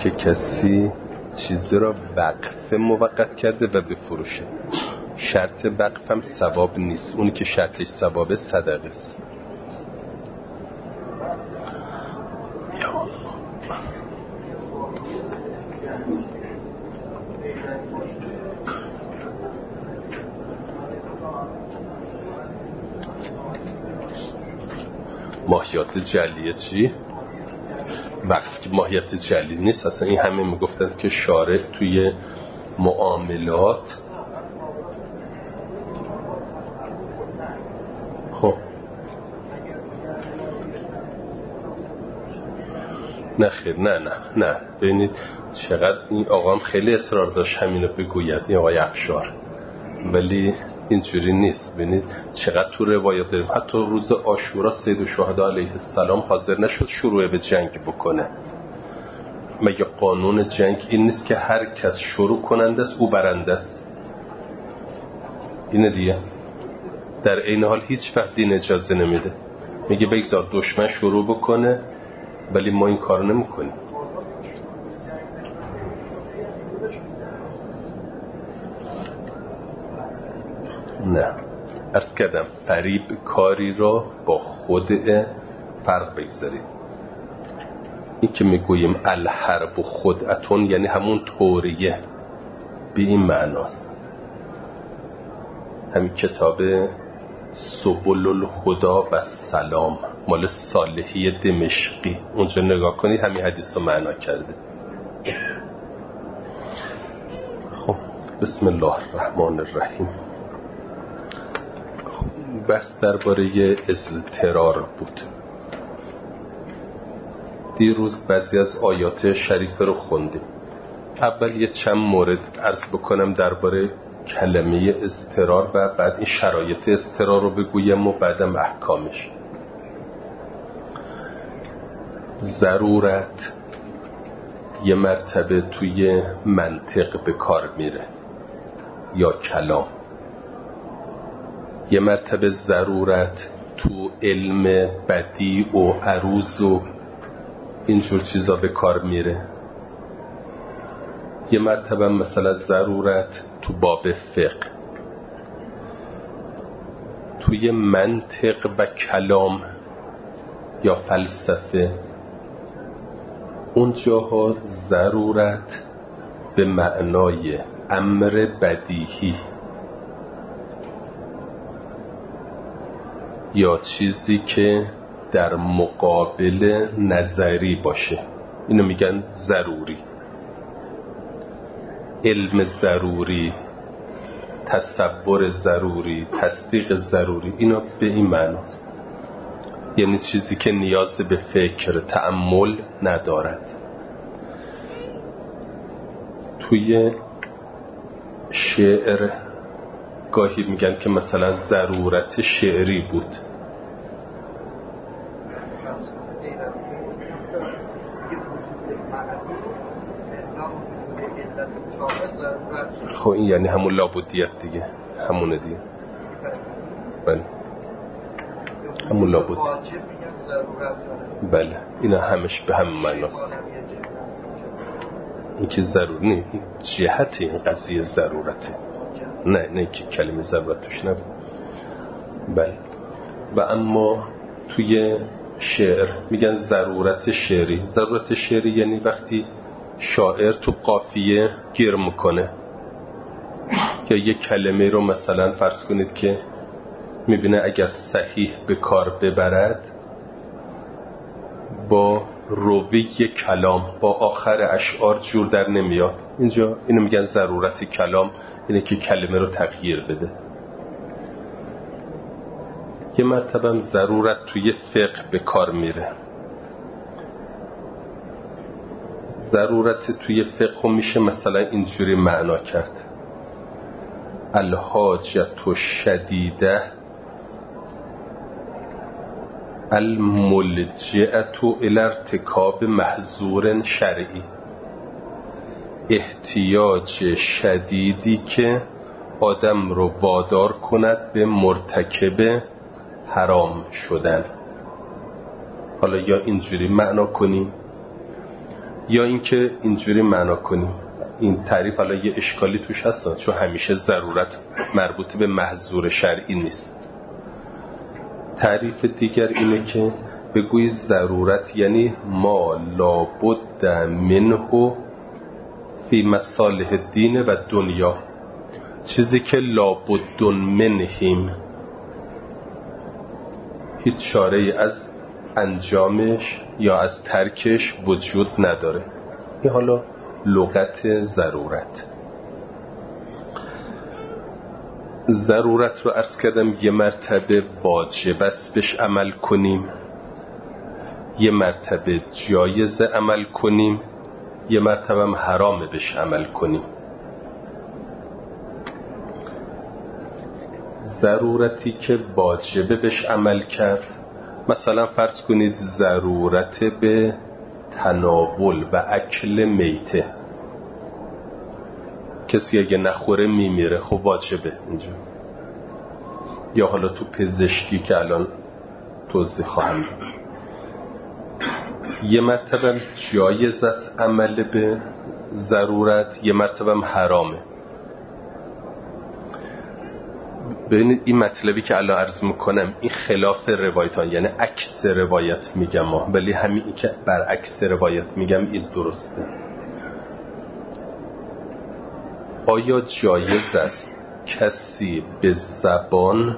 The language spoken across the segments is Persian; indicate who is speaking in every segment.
Speaker 1: که کسی چیزی را وقف موقت کرده و بفروشه. شرط وقف هم ثواب نیست، اونی که شرطش ثواب صدقه است. ماهیات جلیه چی؟ وقف که ماهیت جلی نیست اصلا. این همه میگفتن که شارع توی معاملات خب نه خیر نه ببینید چقدر این آقام خیلی اصرار داشت همینو بگوید، این آقای افشار، ولی اینجوری نیست. ببینید چقدر تو روایات داریم. حتی روز عاشورا سید الشهدا علیه السلام حاضر نشد شروع به جنگ بکنه. مگه قانون جنگ این نیست که هر کس شروع کننده است او برنده است؟ اینه دیگه. در این حال هیچ وقت دین اجازه نمیده، میگه بگذار دشمن شروع بکنه، ولی ما این کارو نمیکنیم. نه عرض کردم فریب کاری را با خود فرق بگذاریم. این که میگوییم الحرب و خدعتون یعنی همون طوریه، به این معناست. همین کتاب سبل الهدا و سلام مال صالحی دمشقی، اونجا نگاه کنید همین حدیث رو معنا کرده. خب بسم الله الرحمن الرحیم. بحث درباره اضطرار بود. دیروز بعضی از آیات شریفه رو خوندیم. اول یه چند مورد عرض بکنم درباره کلمه اضطرار و بعد این شرایط اضطرار رو بگویم و بعدم احکامش. ضرورت یه مرتبه توی منطق به کار میره یا کلام، یه مرتبه ضرورت تو علم بدیع و عروض و اینجور چیزا به کار میره، یه مرتبه مثلا ضرورت تو باب فقه. توی منطق و کلام یا فلسفه اونجاها ضرورت به معنای امر بدیهی یا چیزی که در مقابل نظری باشه، اینو میگن ضروری. علم ضروری، تصور ضروری، تصدیق ضروری، اینا به این معناست. یعنی چیزی که نیاز به فکر تأمل ندارد. توی شعر گاهی میگن که مثلا ضرورت شعری بود. خب این یعنی همون لابودیت دیگه، همونه دیگه. بله همون لابود. بله اینا همش به هم معناست. این که ضرور نه، این جهت این قضیه ضرورته، نه که کلمه ضرورت توش نبود. بله. و اما توی شعر میگن ضرورت شعری. ضرورت شعری یعنی وقتی شاعر تو قافیه گیر میکنه یا یک کلمه رو مثلا فرض کنید که میبینه اگر صحیح به کار ببرد با روی کلام با آخر اشعار جور در نمیاد. اینجا اینو میگن ضرورت کلام، اینه که کلمه رو تغییر بده. یه مرتبه هم ضرورت توی فقه به کار میره. ضرورت توی فقه میشه مثلا اینجوری معنا کرد: الحاجت الشدیده الملجئة الی ارتکاب محظور شرعی. احتیاج شدیدی که آدم رو وادار کند به مرتکب حرام شدن. حالا یا اینجوری معنا کنیم یا اینکه اینجوری معنا کنیم. این تعریف الان یه اشکالی توش هست، چون همیشه ضرورت مربوط به محظور شرعی نیست. تعریف دیگر اینه که بگوی ضرورت یعنی ما لابد منه فی مصالح دین و دنیا، چیزی که لابد منهیم، هیچ چاره‌ای از انجامش یا از ترکش وجود نداره. این حالا لغت ضرورت. ضرورت رو عرض کردم یه مرتبه واجب است بهش عمل کنیم، یه مرتبه جایز عمل کنیم، یه مرتبه هم حرامه بهش عمل کنیم. ضرورتی که واجبه بهش عمل کرد، مثلا فرض کنید ضرورت به تناول و اکل میته، کسی اگه نخوره میمیره، خب واجبه اینجا. یا حالا تو پزشکی که الان توضیح خواهم داد. یه مرتبه جایز است عمل به ضرورت، یه مرتبه حرامه. ببینید این مطلبی که الان عرض میکنم این خلاف روایتان، یعنی عکس روایت میگم، ولی همین که برعکس روایت میگم این درسته. آیا جایز است کسی به زبان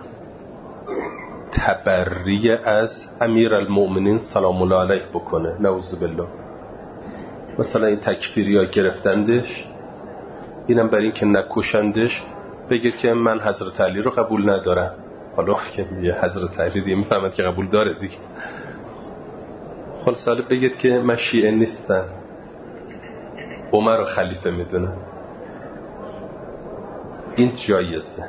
Speaker 1: تبری از امیرالمؤمنین سلام الله علیه بکنه؟ نعوذ بالله. مثلا این تکفیری ها گرفتندش، اینم برای این که نکشندش بگید که من حضرت علی رو قبول ندارم. حالا که یه حضرت علی دیگه میفهمد که قبول داره دیگه. خلاص حالا بگید که من شیعه نیستم، عمر رو خلیفه میدونم. این جایزه.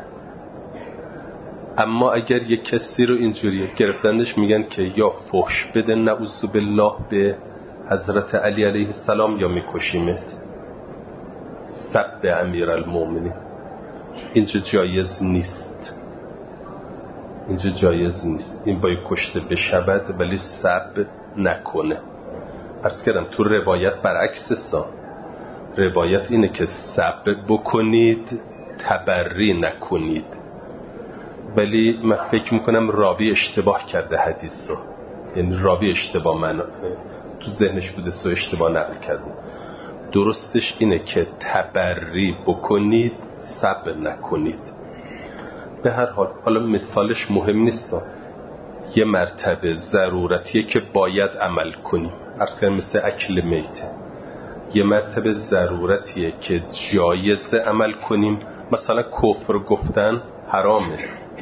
Speaker 1: اما اگر یک کسی رو اینجوری گرفتندش میگن که یا فحش بده نعوذ بالله به حضرت علی علیه السلام یا میکشیمت، سب امیرالمؤمنین، اینجا جایز نیست. اینجا جایز نیست. این باید کشته بشود ولی سب نکنه. عرض کردم تو روایت برعکس سا. روایت اینه که سب بکنید، تبری نکنید. ولی من فکر میکنم راوی اشتباه کرده حدیث رو، یعنی راوی اشتباه من تو ذهنش بوده، سو اشتباه نقل کرده. درستش اینه که تبری بکنید، سب نکنید. به هر حال حالا مثالش مهم نیست، یه مرتبه ضرورتیه که باید عمل کنیم، اصلا مثل اکل میته. یه مرتبه ضرورتیه که جایز عمل کنیم، مثلا کفر گفتن حرامه،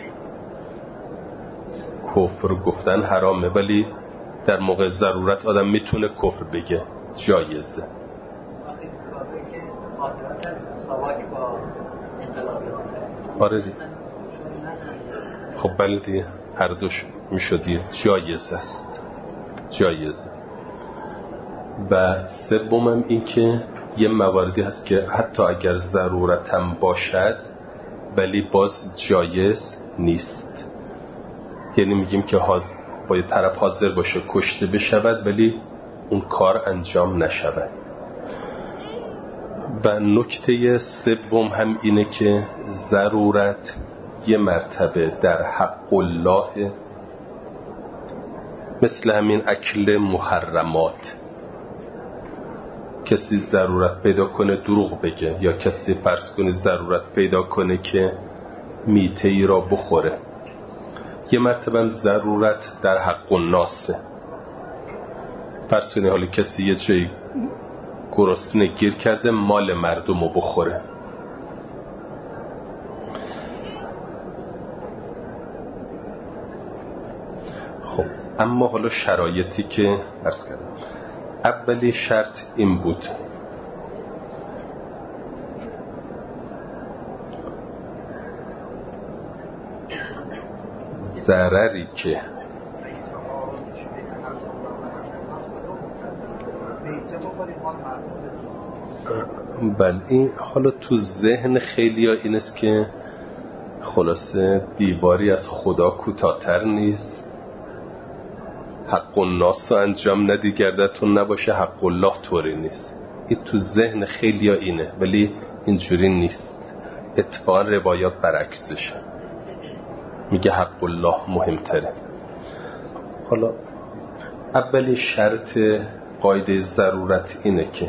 Speaker 1: کفر گفتن حرامه، ولی در موقع ضرورت آدم میتونه کفر بگه، جایزه. آره دیگه. خب بله دیگه، هر دوش میشدی جایز است، جایزه. و سومم این که یه مواردی هست که حتی اگر ضرورتم باشد ولی باز جایز نیست. یعنی میگیم که باید طرف حاضر باشه کشته بشود ولی اون کار انجام نشود. و نکته سوم هم اینه که ضرورت یه مرتبه در حق الله، مثل همین اکل محرمات، کسی ضرورت پیدا کنه دروغ بگه، یا کسی فرض کنه ضرورت پیدا کنه که میته ای را بخوره. یه مرتبه ضرورت در حق الناسه. فرض کنه حالا کسی یه جایی گرسنه گیر کرده مال مردم رو بخوره. خب اما حالا شرایطی که عرض کردم، اولی شرط این بود ضرری که بله این حالا تو ذهن خیلی ها این است که خلاصه دیواری از خدا کوتاه‌تر نیست، حق الناس رو انجام ندی گردتون نباشه حق الله طوری نیست. این تو ذهن خیلی ها اینه، ولی اینجوری نیست. اتفاقا روایات برعکسشه، میگه حق الله مهمتره. حالا اولی شرط قاعده ضرورت اینه که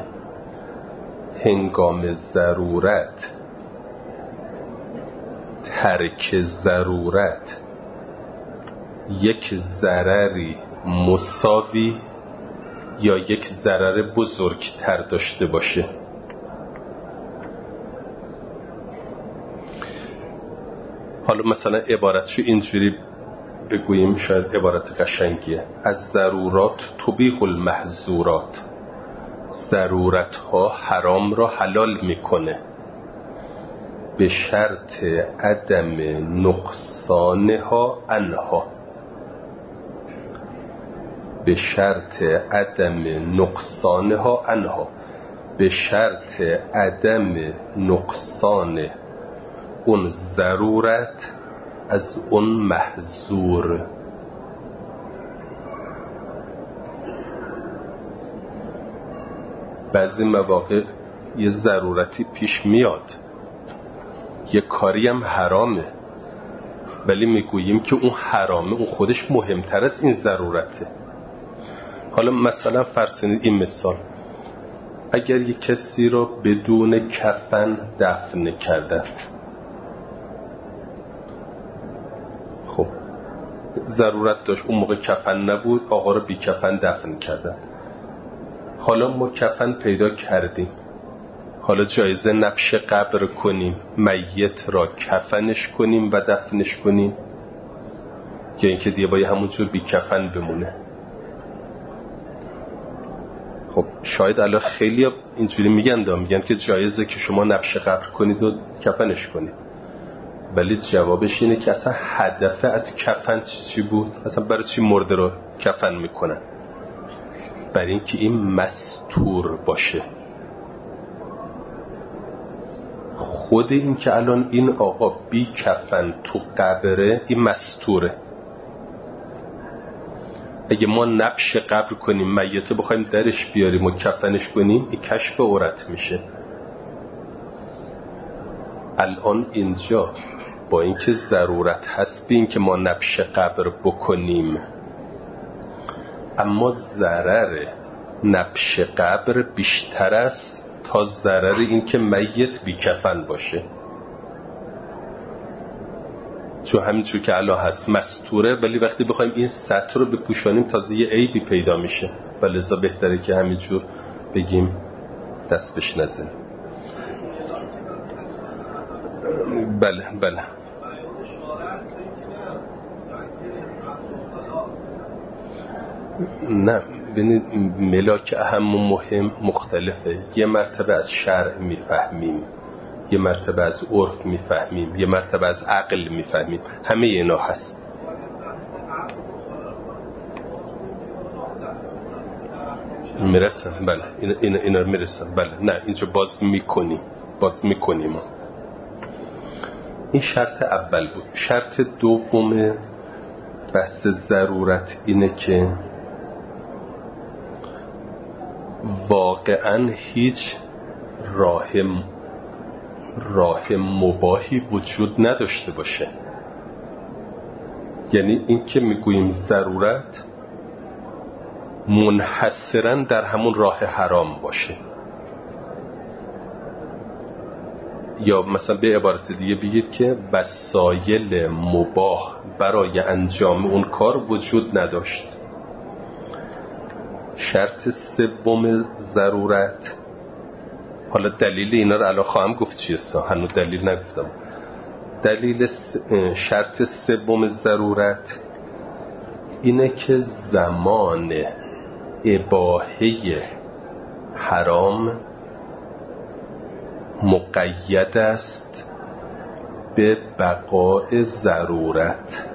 Speaker 1: هنگام ضرورت ترک ضرورت یک ضرری مساوی یا یک ضرر بزرگتر داشته باشه. حالا مثلا عبارتشو اینجوری بگوییم، شاید عبارت قشنگیه: از ضرورات تبیح المحظورات. ضرورت ها حرام را حلال میکنه به شرط عدم نقصانها عنها. به شرط عدم نقصانها عنها، به شرط عدم نقصان اون ضرورت از اون محظور. بعضی مواقع یه ضرورتی پیش میاد، یه کاری هم حرامه، ولی میگوییم که اون حرامه اون خودش مهمتر از این ضرورته. حالا مثلا فرض کنید این مثال: اگر یک کسی رو بدون کفن دفن کردن، خب ضرورت داشت، اون موقع کفن نبود، آقا رو بی کفن دفن کردن. حالا ما کفن پیدا کردیم، حالا جایزه نبش قبر کنیم، میت را کفنش کنیم و دفنش کنیم، یا اینکه دیگه باید همونجور بی کفن بمونه؟ خب شاید الان خیلی اینجوری میگن که جایزه که شما نبش قبر کنید و کفنش کنید، ولی جوابش اینه که اصلا هدف از کفن چی بود؟ اصلا برای چی مرده رو کفن میکنن؟ برای اینکه این مستور باشه. خود این که الان این آقا بی کفن تو قبره، این مستوره. اگه ما نبش قبر کنیم، میت بخوایم درش بیاریم و کفنش کنیم، این کشف عورت میشه. الان اینجا با اینکه ضرورت هست به این که ما نبش قبر بکنیم، اما ضرر نبش قبر بیشتر است تا ضرر این که میت بی کفن باشه. چون همینجور که الان هست مستوره، ولی وقتی بخوایم این سطر رو بپوشانیم تازه یه عیبی پیدا میشه، و لذا بهتره که همینجور بگیم دست بهش نزنیم. بله نه، ببینید ملاک اهم و مهم مختلفه. یه مرتبه از شرع میفهمیم، یه مرتبه از عرف میفهمیم، یه مرتبه از عقل میفهمیم. همه اینا هست. میرسم؟ بله اینا میرسم. بله نه، اینجا باز میکنیم. این شرط اول بود. شرط دوم بحث ضرورت اینه که واقعا هیچ راه مباحی وجود نداشته باشه. یعنی این که میگوییم ضرورت منحصراً در همون راه حرام باشه، یا مثلا به عبارت دیگه بگید که وسایل مباح برای انجام اون کار وجود نداشت. شرط سوم ضرورت، حالا دلیل اینا رو الان خواهم گفت چیه، هنوز دلیل نگفتم. شرط سوم ضرورت اینه که زمان اباحه حرام مقید است به بقاء ضرورت.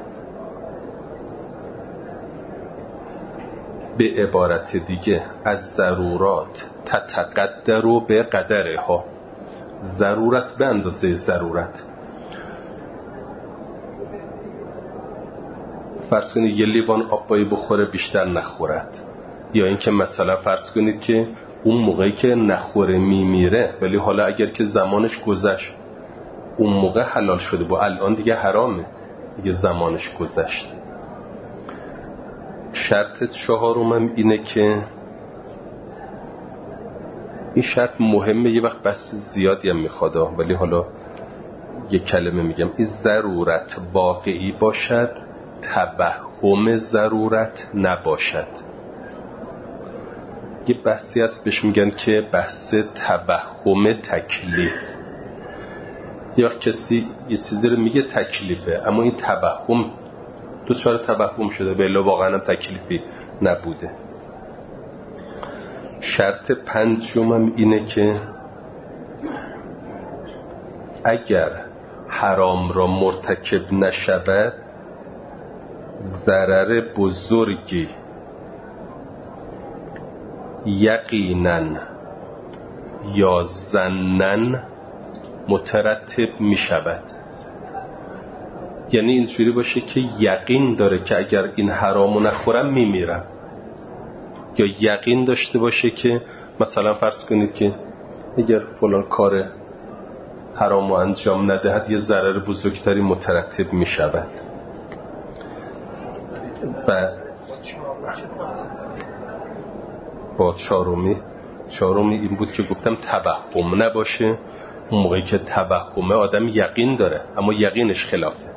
Speaker 1: به عبارت دیگه از ضرورات تتقدر به قدرها، ضرورت به اندازه ضرورت. فرض کنید یه لیوان آبایی بخوره بیشتر نخورد، یا اینکه مثلا فرض کنید که اون موقعی که نخوره میمیره، ولی حالا اگر که زمانش گذشت اون موقع حلال شده با الان دیگه حرامه، دیگه زمانش گذشت. شرط چهارمم اینه که این شرط مهمه، یه وقت بحث زیادی هم میخواد، ولی حالا یه کلمه میگم. این ضرورت واقعی باشد، توهم ضرورت نباشد. یه بحثی هست بهش میگن که بحث توهم تکلیف. یه وقت کسی یه چیزی رو میگه تکلیفه، اما این توهم دوچار توهم شده، به الا واقعا هم تکلیفی نبوده. شرط پنجمم اینه که اگر حرام را مرتکب نشود، ضرر بزرگی یقیناً یا ظناً مترتب می شود. یعنی اینجوری باشه که یقین داره که اگر این حرامو نخورم میمیرم، یا یقین داشته باشه که مثلا فرض کنید که اگر فلان کار حرامو انجام ندهد یه ضرر بزرگتری مترتب می شود. و با چهارمی این بود که گفتم توهم نباشه. اون موقعی که توهمه آدم یقین داره اما یقینش خلافه.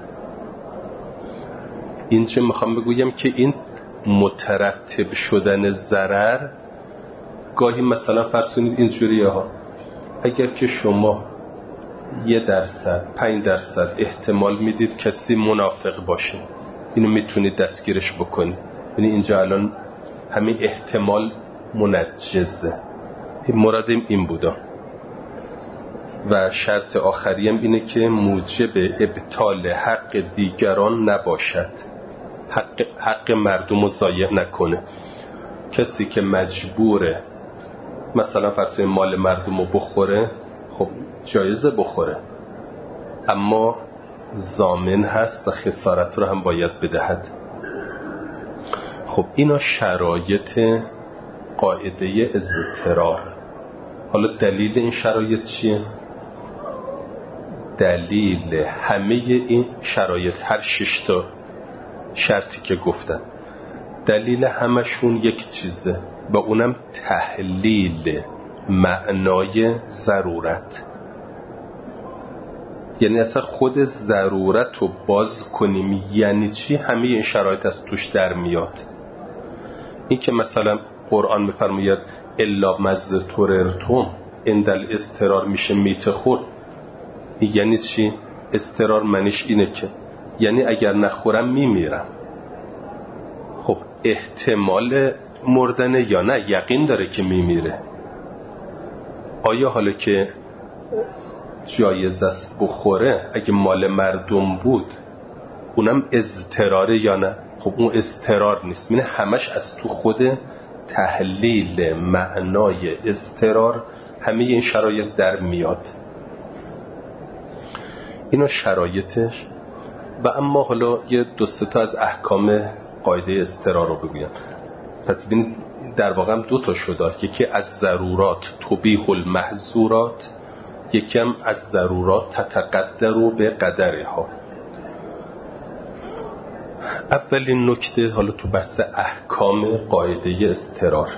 Speaker 1: این چه میخوام بگویم که این مترتب شدن ضرر گاهی مثلا فرض کنید اینجوریه ها، اگر که شما 1%، 5% احتمال میدید کسی منافق باشه، اینو میتونید دستگیرش بکنید. یعنی اینجا الان همین احتمال منجزه. مرادم این بودا. و شرط آخریم اینه که موجب ابطال حق دیگران نباشد، حق مردم رو ضایع نکنه. کسی که مجبوره مثلا فرض مال مردم رو بخوره، خب جایزه بخوره، اما ضامن هست و خسارت رو هم باید بدهد. خب اینا شرایط قاعده اضطرار. حالا دلیل این شرایط چیه؟ دلیل همه این شرایط، هر 6 تا شرطی که گفتم، دلیل همشون یک چیزه و اونم تحلیل معنای ضرورت. یعنی اصلا خود ضرورت رو باز کنیم یعنی چی، همه این شرایط از توش در میاد. این که مثلا قرآن میفرماید الا مضطررتم اندل اضطرار میشه میته خورد، یعنی چی؟ اضطرار معنیش اینه که یعنی اگر نخورم میمیرم. خب احتمال مردنه یا نه؟ یقین داره که میمیره. آیا حالا که جایز است بخوره اگه مال مردم بود اونم اضطراره یا نه؟ خب اون اضطرار نیست. یعنی همش از تو خود تحلیل معنای اضطرار همه این شرایط در میاد. اینا شرایطش. و اما حالا یه 2-3 تا از احکام قاعده اضطرار رو بگویم. پس ببین در واقع هم 2 تا شده، یکی از ضرورات تبیح المحظورات، یکی هم از ضرورات تتقدر به قدرها. اولین نکته حالا تو بحث احکام قاعده اضطرار،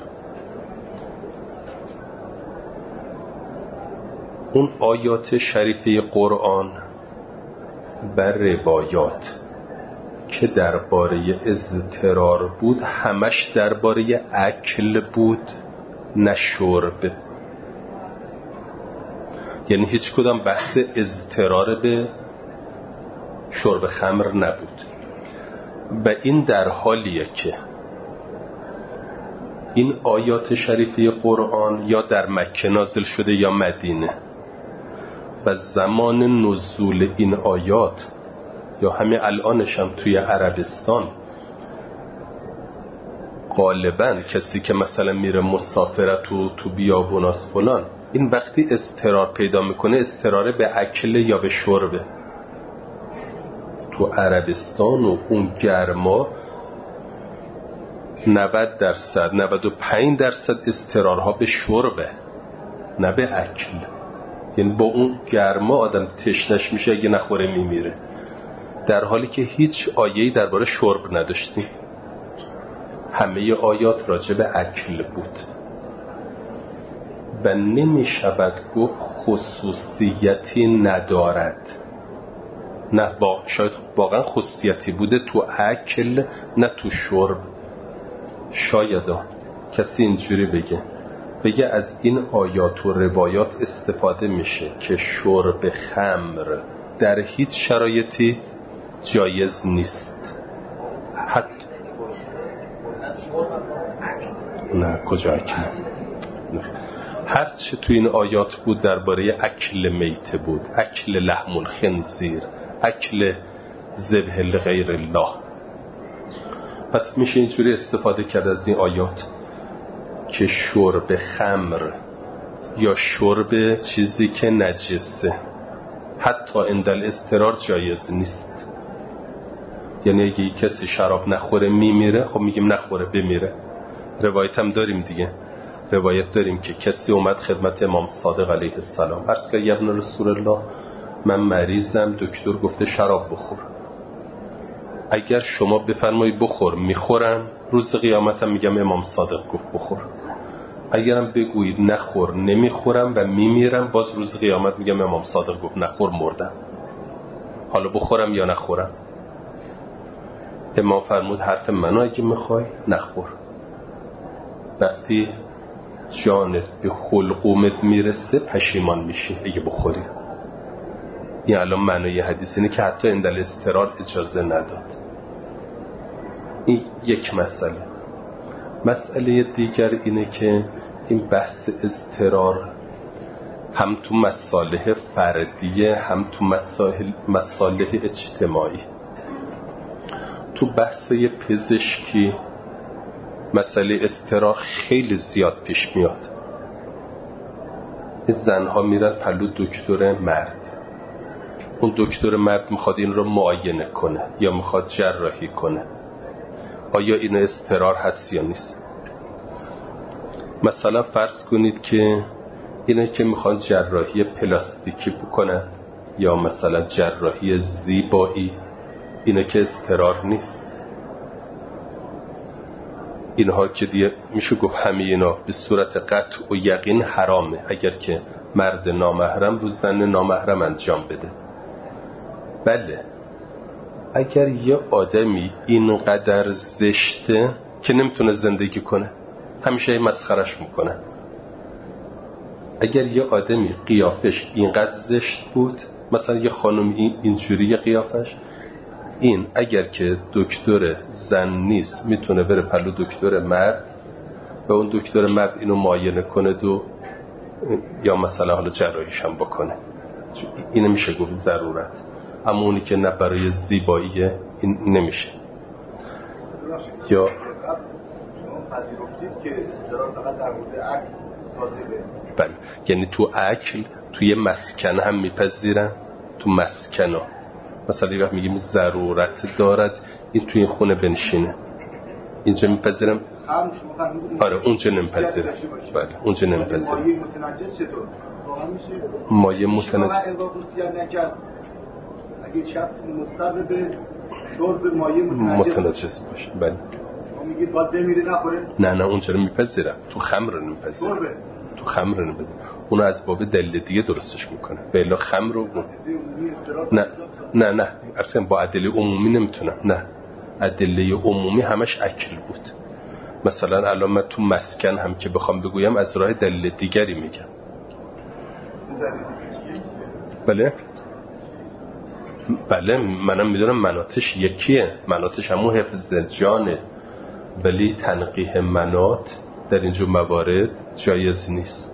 Speaker 1: اون آیات شریفه قرآن بر روایات که درباره اضطرار بود همش درباره اکل بود نه شرب. یعنی هیچ کدام بحث اضطرار به شرب خمر نبود. و این در حالیه که این آیات شریفه قرآن یا در مکه نازل شده یا مدینه، و زمان نزول این آیات یا همه الانش هم توی عربستان غالبا کسی که مثلا میره مسافرت و تو بیابوناس فلان، این وقتی اضطرار پیدا میکنه اضطرار به اکل یا به شربه. تو تو عربستان و اون گرما 90% 95% اضطرارها به شربه، نه به اکل. یعنی با اون گرما آدم تشنش میشه، اگه نخوره میمیره، در حالی که هیچ آیه‌ای درباره شرب نداشتیم. همه آیات راجع به اکل بود و نمیشود گفت خصوصیتی ندارد. نه، شاید واقعا خصوصیتی بوده تو اکل نه تو شرب. شاید کسی اینجوری بگه از این آیات و روایات استفاده میشه که شرب خمر در هیچ شرایطی جایز نیست. حتی نه، کجا اکل؟ هر چه تو این آیات بود درباره اکل میته بود، اکل لحم الخنزیر، اکل ذبح لغیر الله. پس میشه اینجوری استفاده کرد از این آیات که شرب خمر یا شرب چیزی که نجسه حتی اندل اضطرار جایز نیست. یعنی اگه کسی شراب نخوره میمیره، خب میگیم نخوره بمیره. روایت هم داریم دیگه، روایت داریم که کسی اومد خدمت امام صادق علیه السلام، عرض کرد یا ابن رسول الله من مریضم، دکتر گفته شراب بخور. اگر شما بفرمایی بخور میخورم، روز قیامتم میگم امام صادق گفت بخور. اگرم بگویید نخور نمیخورم و میمیرم، باز روز قیامت میگم امام صادق گفت نخور مردم. حالا بخورم یا نخورم؟ امام فرمود حرف منو اگه میخوای نخور. وقتی جانت به حلقومت میرسه پشیمان میشی اگه بخوری. این الان معنی حدیث اینه که حتی اندل اضطرار اجازه نداد. این یک مسئله دیگر اینه که این بحث اضطرار هم تو مصالح فردیه هم تو مصالح اجتماعی. تو بحث پزشکی مسئله اضطرار خیلی زیاد پیش میاد. این زنها میرن پلو دکتر مرد، اون دکتر مرد میخواد این رو معاینه کنه یا میخواد جراحی کنه. آیا این اضطرار هست یا نیست؟ مثلا فرض کنید که اینه که میخواد جراحی پلاستیکی بکنن یا مثلا جراحی زیبایی، اینه که اضطرار نیست. اینها که دیگه میشه گفت همه اینا به صورت قطع و یقین حرامه اگر که مرد نامحرم رو زن نامحرم انجام بده. بله، اگر یه آدمی اینقدر زشته که نمیتونه زندگی کنه، همیشه مسخرش میکنه. اگر یه آدمی قیافش اینقدر زشت بود، مثلا یه خانم اینجوری قیافش، این اگر که دکتر زن نیست میتونه بره پلو دکتر مرد و اون دکتر مرد اینو معاینه کنه یا مثلا حالا جراحیش هم بکنه. اینو میشه گفت ضرورت. اما اونی که نه برای زیباییه این نمیشه. یا پذیرفتید که اضطرار فقط در مورد اکل صادقه؟ بله، یعنی تو اکل توی مسکن هم میپذیرن. تو مسکن ها مثلا یه وقت میگیم ضرورت دارد این توی خونه بنشینه، اینجا میپذیرم. آره اونجا نمیپذیرم. بله اونجا نمیپذیرم. مایه متنجس چطور؟ مایه متنجس اگه شخص مضطر به شرب مایه متنجس باشه، بله میگید باید بمیره نخوره؟ نه اونجا رو میپذیرم. تو خمر رو نمیپذیرم. تو خمر رو نمیپذیرم. اونو از باب دلیل دیگه درستش میکنه. به الا خمر رو نه اصلا با ادله عمومی نمیتونم. نه، ادله عمومی همش اکل بود. مثلا الان من تو مسکن هم که بخوام بگویم از راه دلیل دیگری میگم. بله منم میدونم مناطش یکیه، مناطش همون حفظ جانه، ولی تنقیح مناط در اینجور موارد جایز نیست.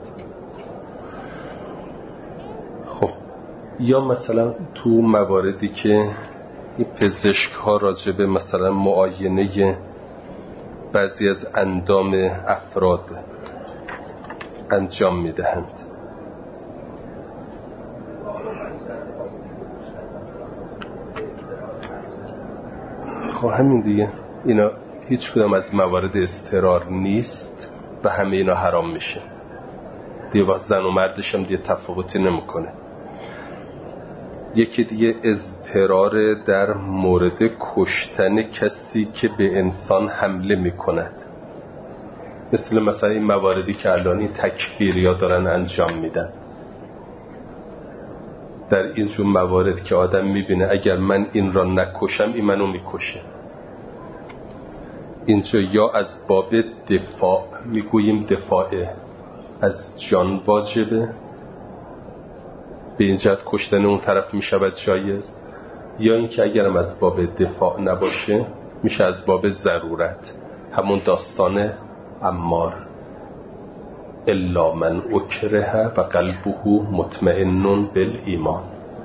Speaker 1: خب یا مثلا تو مواردی که این پزشک ها راجع به مثلا معاینه بعضی از اندام افراد انجام میدهند، خب همین دیگه، اینا هیچ کدام از موارد اضطرار نیست و همه اینا حرام میشه دیگه. با زن و مردش هم دیگه تفاوتی نمیکنه. یکی دیگه اضطرار در مورد کشتن کسی که به انسان حمله میکند، مثلا این مواردی که الان تکفیریا دارن انجام میدن. در این جور موارد که آدم میبینه اگر من این را نکشم این منو میکشه، اینجا یا از باب دفاع میگوییم دفاع از جان واجبه، به این جهت کشتن اون طرف میشود جایز، یا اینکه اگرم از باب دفاع نباشه میشه از باب ضرورت، همون داستان عمار الا من اکره و قلبه مطمئن بالایمان.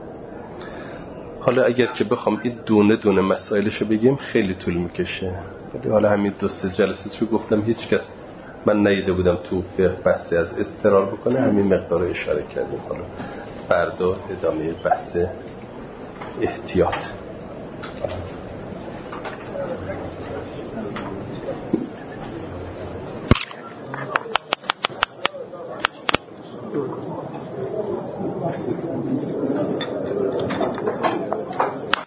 Speaker 1: حالا اگر که بخوام این دونه دونه مسائلشو بگیم خیلی طول میکشه، ولی حالا همین 2-3 جلسه چون گفتم هیچ کس من نیده بودم تو فقه بحثی از اضطرار بکنه، همین مقدار اشاره کردیم. حالا فردا ادامه بحث احتیاط.